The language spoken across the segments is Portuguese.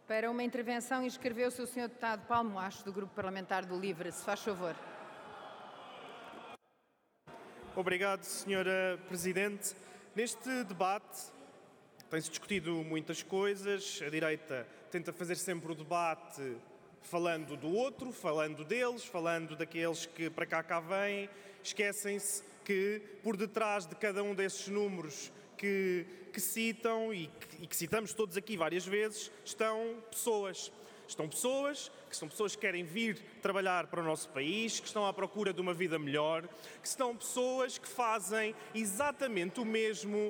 Para uma intervenção inscreveu-se o Sr. Deputado Paulo Moacho, do Grupo Parlamentar do LIVRE. Se faz favor. Obrigado, Sra. Presidente. Neste debate tem-se discutido muitas coisas. A direita tenta fazer sempre o debate falando do outro, falando deles, falando daqueles que para cá vêm. Esquecem-se que por detrás de cada um desses números que citam e que citamos todos aqui várias vezes, estão pessoas. São pessoas que querem vir trabalhar para o nosso país, que estão à procura de uma vida melhor, que são pessoas que fazem exatamente o mesmo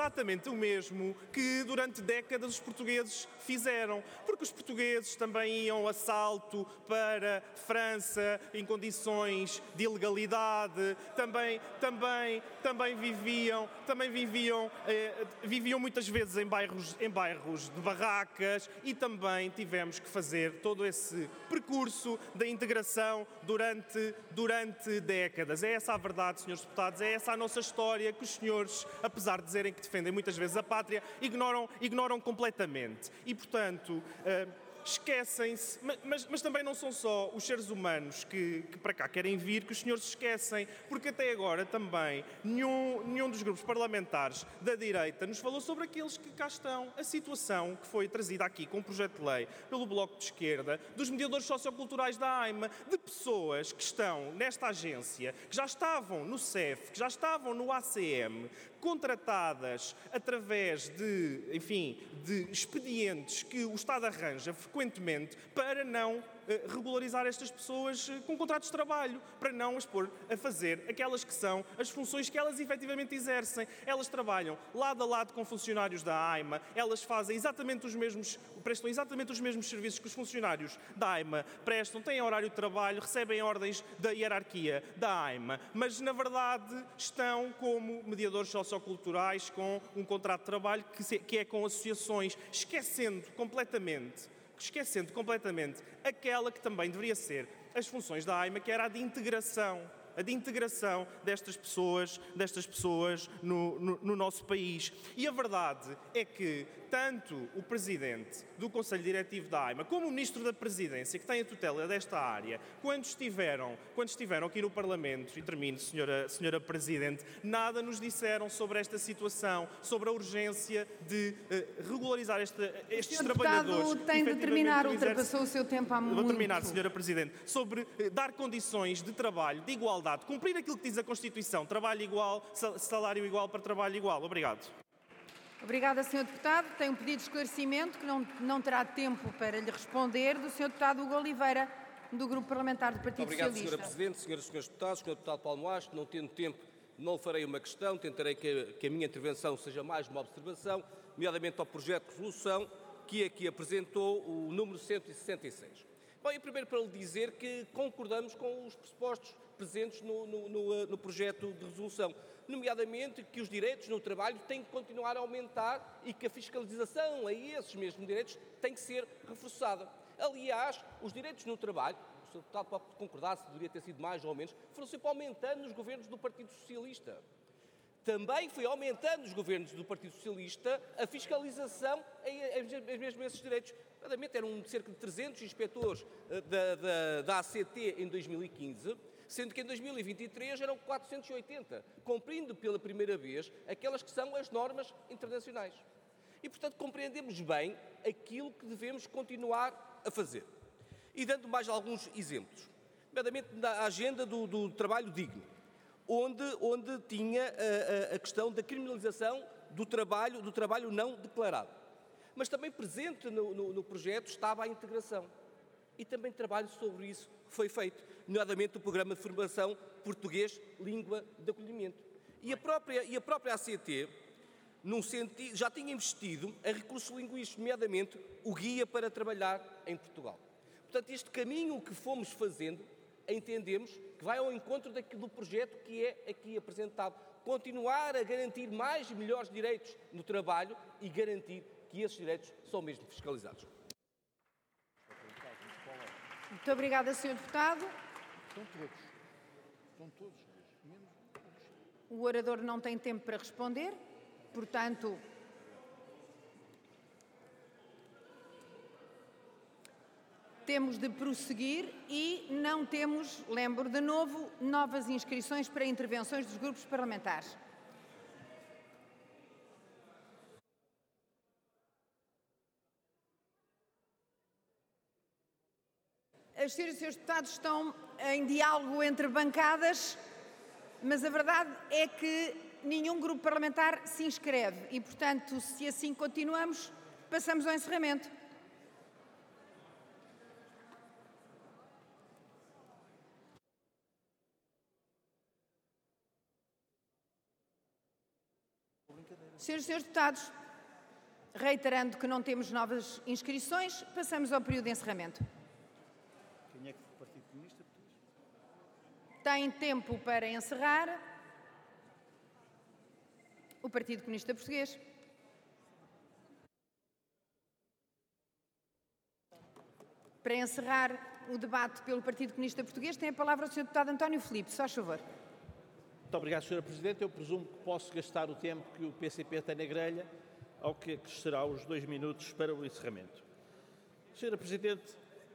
que durante décadas os portugueses fizeram. Porque os portugueses também iam ao assalto para França em condições de ilegalidade, também viviam muitas vezes em bairros de barracas e também tivemos que fazer todo esse percurso da integração durante décadas. É essa a verdade, senhores deputados, é essa a nossa história que os senhores, apesar de dizerem que defendem muitas vezes a pátria, ignoram completamente. E, portanto, esquecem-se, mas também não são só os seres humanos que para cá querem vir que os senhores se esquecem, porque até agora também nenhum dos grupos parlamentares da direita nos falou sobre aqueles que cá estão. A situação que foi trazida aqui com um projeto de lei pelo Bloco de Esquerda, dos mediadores socioculturais da AIMA, de pessoas que estão nesta agência, que já estavam no CEF, que já estavam no ACM, contratadas através de expedientes que o Estado arranja frequentemente para não regularizar estas pessoas com contratos de trabalho, para não as pôr a fazer aquelas que são as funções que elas efetivamente exercem. Elas trabalham lado a lado com funcionários da AIMA, elas prestam exatamente os mesmos serviços que os funcionários da AIMA prestam, têm horário de trabalho, recebem ordens da hierarquia da AIMA, mas na verdade estão como mediadores socioculturais com um contrato de trabalho que é com associações, esquecendo completamente aquela que também deveria ser as funções da AIMA, que era a de integração destas pessoas no nosso país. E a verdade é que tanto o Presidente do Conselho Diretivo da AIMA como o Ministro da Presidência, que tem a tutela desta área, quando estiveram aqui no Parlamento, e termino, Senhora Presidente, nada nos disseram sobre esta situação, sobre a urgência de regularizar estes trabalhadores. O tem de terminar, ultrapassou o seu tempo há muito. Vou terminar, Senhora Presidente. Sobre dar condições de trabalho, de igualdade, cumprir aquilo que diz a Constituição, trabalho igual, salário igual para trabalho igual. Obrigado. Obrigada, Sr. Deputado. Tem um pedido de esclarecimento que não terá tempo para lhe responder, do Sr. Deputado Hugo Oliveira, do Grupo Parlamentar do Partido Socialista. Obrigado, Sra. Presidente, senhoras e senhores deputados, Sr. Deputado Paulo Moacho, não tendo tempo, não farei uma questão, tentarei que a minha intervenção seja mais uma observação, nomeadamente ao projeto de resolução que aqui apresentou, o número 166. Bom, e primeiro para lhe dizer que concordamos com os pressupostos presentes no projeto de resolução, nomeadamente que os direitos no trabalho têm que continuar a aumentar e que a fiscalização a esses mesmos direitos tem que ser reforçada. Aliás, os direitos no trabalho, o Sr. Deputado pode concordar se deveria ter sido mais ou menos, foram sempre aumentando nos governos do Partido Socialista. Também foi aumentando nos governos do Partido Socialista a fiscalização a mesmo esses direitos. Nomeadamente eram cerca de 300 inspectores da ACT em 2015, sendo que em 2023 eram 480, cumprindo pela primeira vez aquelas que são as normas internacionais. E, portanto, compreendemos bem aquilo que devemos continuar a fazer. E dando mais alguns exemplos, nomeadamente na agenda do trabalho digno, onde tinha a questão da criminalização do trabalho não declarado. Mas também presente no projeto estava a integração. E também trabalho sobre isso foi feito, nomeadamente o Programa de Formação Português Língua de Acolhimento. E a própria ACT, num sentido, já tinha investido em recursos linguísticos, nomeadamente o Guia para Trabalhar em Portugal. Portanto, este caminho que fomos fazendo, entendemos que vai ao encontro do projeto que é aqui apresentado. Continuar a garantir mais e melhores direitos no trabalho e garantir que esses direitos são mesmo fiscalizados. Muito obrigada, Sr. Deputado. Estão todos. O orador não tem tempo para responder, portanto, temos de prosseguir e não temos, lembro de novo, novas inscrições para intervenções dos grupos parlamentares. As senhoras e senhores deputados estão em diálogo entre bancadas, mas a verdade é que nenhum grupo parlamentar se inscreve e, portanto, se assim continuamos, passamos ao encerramento. Senhoras e senhores deputados, reiterando que não temos novas inscrições, passamos ao período de encerramento. Quem é que o Partido Comunista? Tem tempo para encerrar o Partido Comunista Português. Para encerrar o debate pelo Partido Comunista Português, tem a palavra o Sr. Deputado António Filipe. Se faz favor. Muito obrigado, Sra. Presidente. Eu presumo que posso gastar o tempo que o PCP tem na grelha, ao que será os 2 minutos para o encerramento. Sra. Presidente,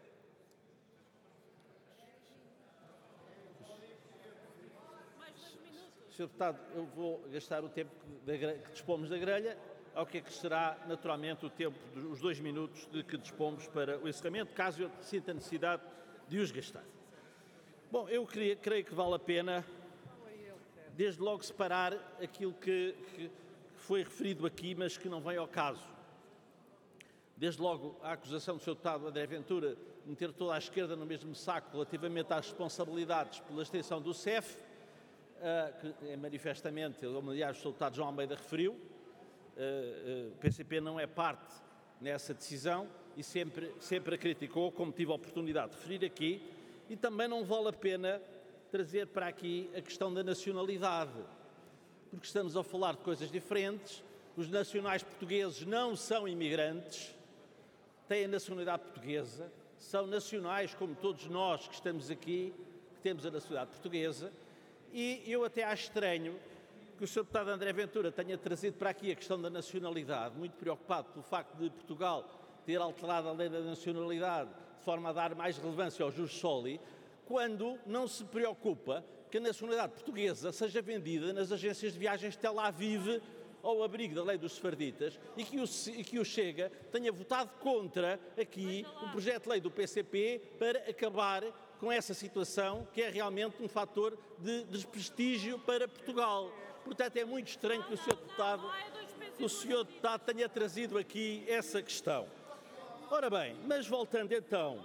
Sr. Deputado, eu vou gastar o tempo que dispomos da grelha, ao que será naturalmente o tempo dos 2 minutos de que dispomos para o encerramento, caso eu sinta necessidade de os gastar. Bom, eu creio que vale a pena, desde logo, separar aquilo que foi referido aqui, mas que não vem ao caso. Desde logo, a acusação do Sr. Deputado André Ventura de meter toda a esquerda no mesmo saco relativamente às responsabilidades pela extensão do CEF, que é manifestamente, aliás, o Sr. Deputado João Almeida referiu. O PCP não é parte nessa decisão e sempre a criticou, como tive a oportunidade de referir aqui, e também não vale a pena trazer para aqui a questão da nacionalidade, porque estamos a falar de coisas diferentes. Os nacionais portugueses não são imigrantes, têm a nacionalidade portuguesa, são nacionais como todos nós que estamos aqui, que temos a nacionalidade portuguesa, e eu até acho estranho que o Sr. Deputado André Ventura tenha trazido para aqui a questão da nacionalidade, muito preocupado pelo facto de Portugal ter alterado a lei da nacionalidade de forma a dar mais relevância ao jus soli, quando não se preocupa que a nacionalidade portuguesa seja vendida nas agências de viagens de Tel Aviv ao abrigo da lei dos sefarditas e que o Chega tenha votado contra aqui o projeto de lei do PCP para acabar com essa situação que é realmente um fator de desprestígio para Portugal. Portanto, é muito estranho que o Sr. Deputado tenha trazido aqui essa questão. Ora bem, mas voltando então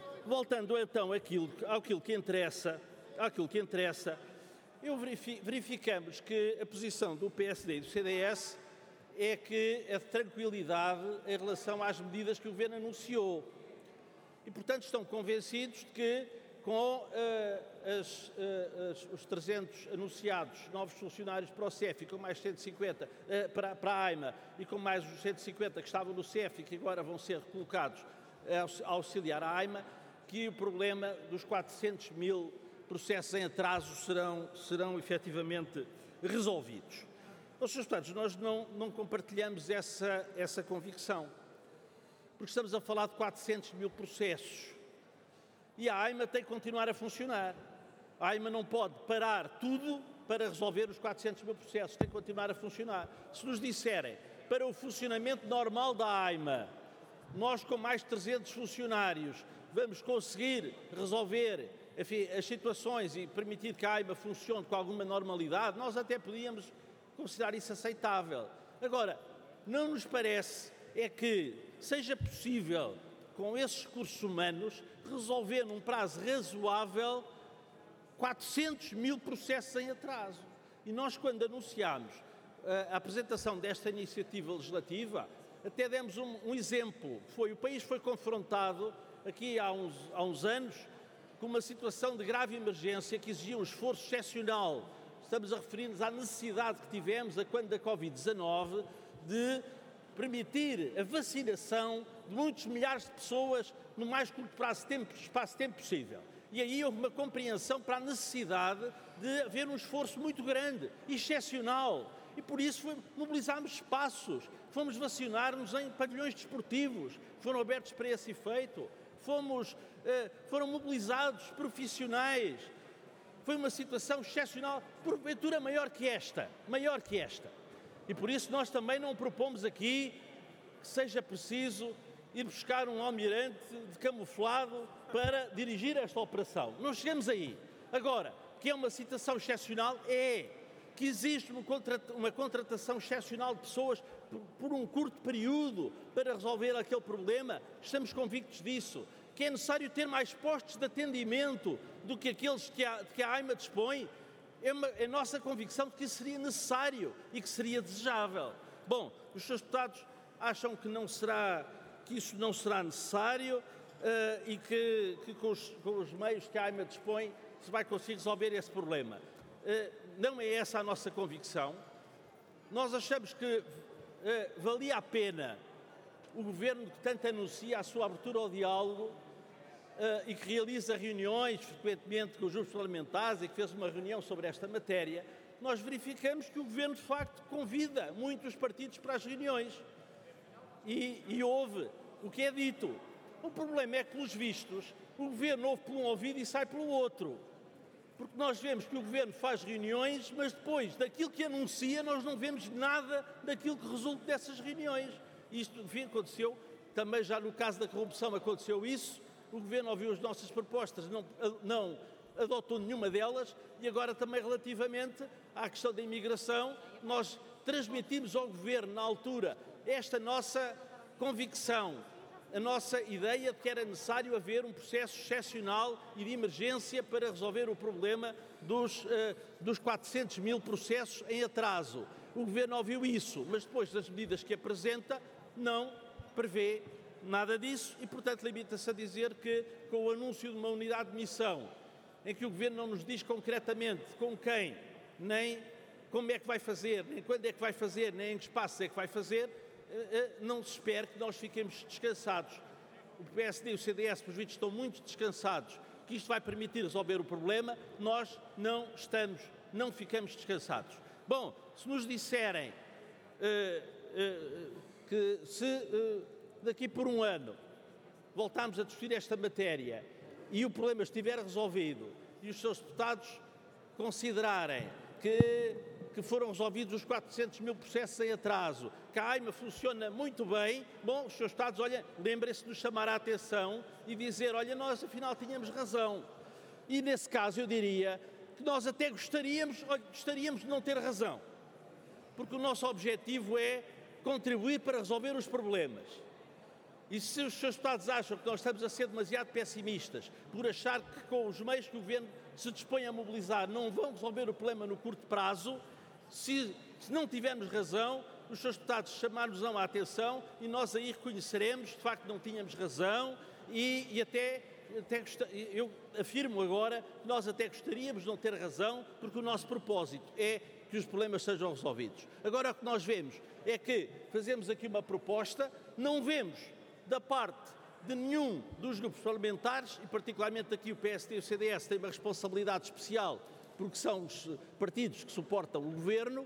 àquilo que interessa, verificamos que a posição do PSD e do CDS é que é de tranquilidade em relação às medidas que o Governo anunciou. E, portanto, estão convencidos de que, com os 300 anunciados novos funcionários para o CEF e com mais 150 para a AIMA e com mais os 150 que estavam no CEF e que agora vão ser recolocados a auxiliar a AIMA, que o problema dos 400 mil processos em atraso serão efetivamente resolvidos. Os Srs. Deputados, nós não compartilhamos essa convicção, porque estamos a falar de 400 mil processos e a AIMA tem que continuar a funcionar. A AIMA não pode parar tudo para resolver os 400 mil processos, tem que continuar a funcionar. Se nos disserem, para o funcionamento normal da AIMA, nós com mais de 300 funcionários vamos conseguir resolver, enfim, as situações e permitir que a AIMA funcione com alguma normalidade, nós até podíamos considerar isso aceitável. Agora, não nos parece que seja possível, com esses recursos humanos, resolver num prazo razoável 400 mil processos em atraso. E nós, quando anunciámos a apresentação desta iniciativa legislativa, até demos um exemplo. O país foi confrontado aqui há uns anos com uma situação de grave emergência que exigia um esforço excepcional. Estamos a referir-nos à necessidade que tivemos, quando da Covid-19, de permitir a vacinação de muitos milhares de pessoas no mais curto espaço de tempo possível. E aí houve uma compreensão para a necessidade de haver um esforço muito grande, excepcional. E por isso mobilizámos espaços, fomos vacinar-nos em pavilhões desportivos, que foram abertos para esse efeito. foram mobilizados profissionais. Foi uma situação excepcional, porventura maior que esta. E por isso nós também não propomos aqui que seja preciso ir buscar um almirante de camuflado para dirigir esta operação. Não chegamos aí. Agora, que é uma situação excepcional, que existe uma contratação excepcional de pessoas por um curto período para resolver aquele problema, estamos convictos disso. Que é necessário ter mais postos de atendimento do que aqueles que a AIMA dispõe, é a nossa convicção de que isso seria necessário e que seria desejável. Bom, os seus deputados acham que isso não será necessário e que com os meios que a AIMA dispõe se vai conseguir resolver esse problema. Não é essa a nossa convicção. Nós achamos que valia a pena o Governo, que tanto anuncia a sua abertura ao diálogo e que realiza reuniões frequentemente com os grupos parlamentares e que fez uma reunião sobre esta matéria, nós verificamos que o Governo, de facto, convida muitos partidos para as reuniões. E ouve o que é dito. O problema é que, pelos vistos, o Governo ouve por um ouvido e sai pelo outro. Porque nós vemos que o Governo faz reuniões, mas depois daquilo que anuncia nós não vemos nada daquilo que resulta dessas reuniões. Isto, enfim, aconteceu, também já no caso da corrupção aconteceu isso, o Governo ouviu as nossas propostas, não adotou nenhuma delas, e agora também relativamente à questão da imigração, nós transmitimos ao Governo, na altura, esta nossa convicção, a nossa ideia de que era necessário haver um processo excepcional e de emergência para resolver o problema dos 400 mil processos em atraso. O Governo ouviu isso, mas depois das medidas que apresenta, não prevê nada disso e, portanto, limita-se a dizer que, com o anúncio de uma unidade de missão, em que o Governo não nos diz concretamente com quem, nem como é que vai fazer, nem quando é que vai fazer, nem em que espaço é que vai fazer, não se espera que nós fiquemos descansados. O PSD e o CDS, por vistos, estão muito descansados, que isto vai permitir resolver o problema. Nós não ficamos descansados. Bom, se nos disserem que se daqui por um ano voltarmos a discutir esta matéria e o problema estiver resolvido e os seus deputados considerarem que foram resolvidos os 400 mil processos em atraso, que a AIMA funciona muito bem, bom, os seus deputados, olha, lembrem-se de nos chamar a atenção e dizer, olha, nós afinal tínhamos razão. E nesse caso eu diria que nós até gostaríamos de não ter razão, porque o nosso objetivo é contribuir para resolver os problemas. E se os seus deputados acham que nós estamos a ser demasiado pessimistas por achar que com os meios que o Governo se dispõe a mobilizar não vão resolver o problema no curto prazo, se não tivermos razão, os seus deputados chamar-nos-ão a atenção e nós aí reconheceremos, de facto não tínhamos razão e até eu afirmo agora que nós até gostaríamos de não ter razão, porque o nosso propósito é que os problemas sejam resolvidos. Agora o que nós vemos é que fazemos aqui uma proposta, não vemos da parte de nenhum dos grupos parlamentares, e particularmente aqui o PSD e o CDS têm uma responsabilidade especial, porque são os partidos que suportam o Governo,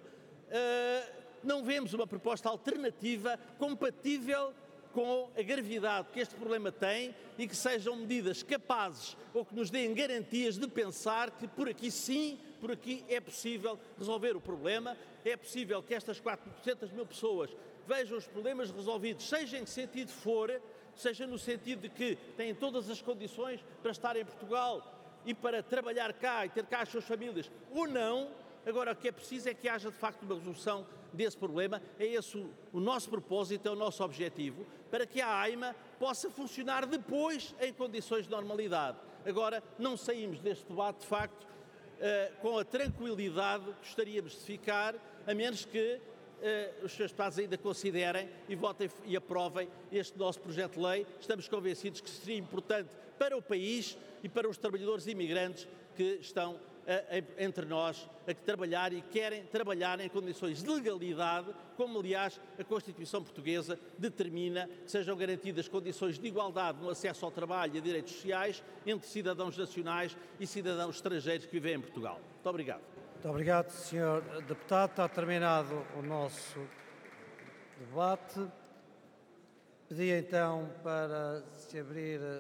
não vemos uma proposta alternativa compatível com a gravidade que este problema tem e que sejam medidas capazes ou que nos deem garantias de pensar que por aqui sim, por aqui é possível resolver o problema, é possível que estas 400 mil pessoas vejam os problemas resolvidos, seja em que sentido for, seja no sentido de que têm todas as condições para estar em Portugal e para trabalhar cá e ter cá as suas famílias, ou não. Agora, o que é preciso é que haja, de facto, uma resolução desse problema. É esse o nosso propósito, é o nosso objetivo, para que a AIMA possa funcionar depois em condições de normalidade. Agora, não saímos deste debate, de facto, com a tranquilidade que gostaríamos de ficar, a menos que os seus deputados ainda considerem e votem e aprovem este nosso projeto de lei. Estamos convencidos que seria importante para o país e para os trabalhadores imigrantes que estão entre nós a trabalhar e querem trabalhar em condições de legalidade, como aliás a Constituição Portuguesa determina que sejam garantidas condições de igualdade no acesso ao trabalho e a direitos sociais entre cidadãos nacionais e cidadãos estrangeiros que vivem em Portugal. Muito obrigado. Muito obrigado, Sr. Deputado. Está terminado o nosso debate. Pedi então para se abrir